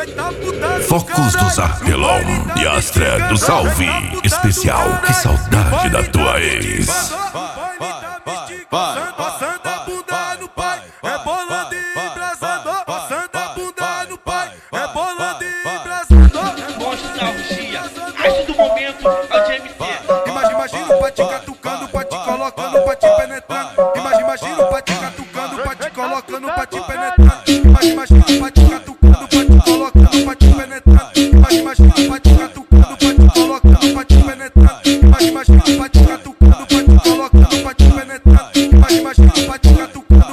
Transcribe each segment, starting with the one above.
Focos do Zarpelão e Astra do Salve especial. Que saudade da tua ex. Passando a bunda no pai, rebolando e embraçador. Passando a bunda no pai, rebolando e embraçador. Mostra a orgia, arte do momento é o de MC. Imagina o pati catucando, pati colocando, pati penetrando. Imagina o pati catucando, pati colocando, pati penetrando. Imagina o pati catucando, pati colocando, pati penetrando. Imagina o pati catucando, pati colocando, pati penetrando. Imagina o pati catucando, pati colocando, pati penetrando. Imagina o pati catucando.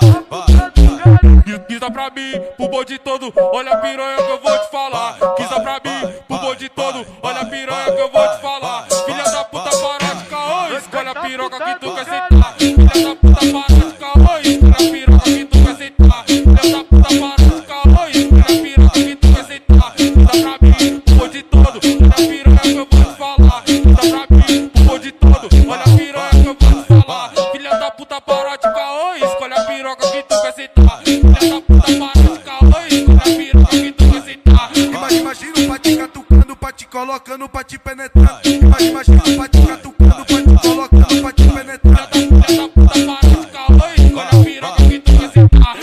Quisa pra mim, pro bonde todo, olha a piranha que eu vou te falar. Quisa pra mim, pro bonde todo, olha a piranha que eu vou te falar. Filha da puta, para de caô, escolhe a piroca que tu quer sentar. Filha da puta, para de caô, escolhe a piroca que tu quer sentar. Filha da puta, para de caô, escolhe a piroca que tu quer sentar. Quisa pra mim, pro bonde todo, olha a piranha que eu vou te falar. Quisa pra mim, pro bonde todo, olha a piranha que eu vou te falar. Filha da puta, para de caô, escolhe a piroca que tu quer sentar. Filha da puta, para de caô, escolhe a piroca que tu quer sentar. Imagina o pati catucando, pati colocando, pati penetrando. Imagina o pati catucando, pati colocando, pati penetrando. Filha da puta, para de caô, escolhe a piroca que tu quer sentar.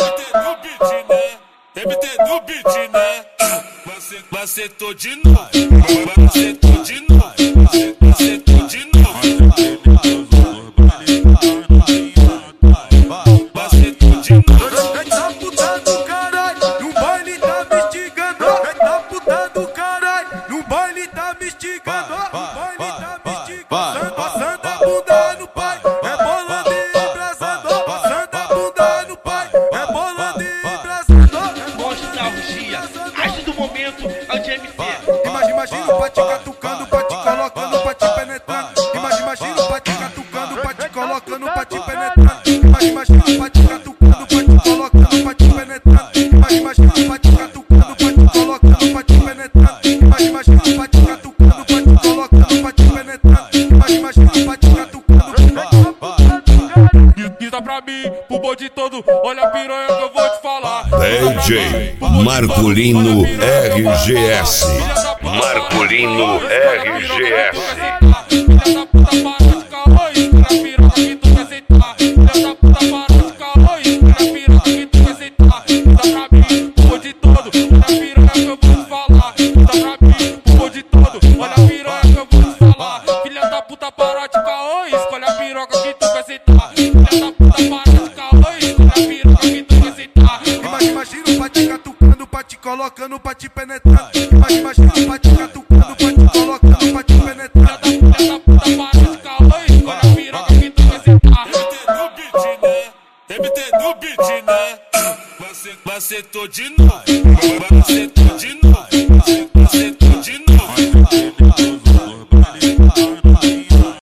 MT no beat, né? Você tô de novo, você tô de novo, você tô de novo. Você tô de novo. Eita puta do caralho, no baile tá me instigando. Eita puta do caralho, no baile tá me instigando. No baile tá me instigando. Passando a bunda no pai, rebolando e embraçador. Passando a bunda no pai, rebolando e embraçador. Mostra a orgia, arte do momento é o de MC. Imagina o pati catucando, pati colocando, pati penetrando. Imagina o pati catucando, pati colocando, pati penetrando. Imagina o pati catucando, pati colocando, pati penetrando. Imagina o pati catucando, pati colocando, pati penetrando. Imagina o pati catucando, pati colocando, pati penetrando. Imagina o pati catucando. Quisa pra mim, pro bonde todo, olha a piranha que eu vou te falar. DJ Marcolino RGS. Marcolino RGS. Filha da puta, para de caô, escolhe a piroca que tu quer sentar. Filha da puta, para de caô, escolhe a piroca que tu quer sentar. Quisa pra mim, pro bonde todo, olha a piranha que eu vou te falar. Quisa pra mim, pro bonde todo, olha a piranha que eu vou te falar. Filha da puta, para de caô, escolhe a piroca que tu quer sentar. Filha da puta, para de caô, escolhe a piroca que tu quer sentar. Imagina o pati catucando, pati colocando, pati penetrando. Imagina o pati catucando, pati colocando, pati penetrando. Filha da puta, para de caô, escolhe a piroca que tu quer sentar. MT no beat, né? Você tô de novo, você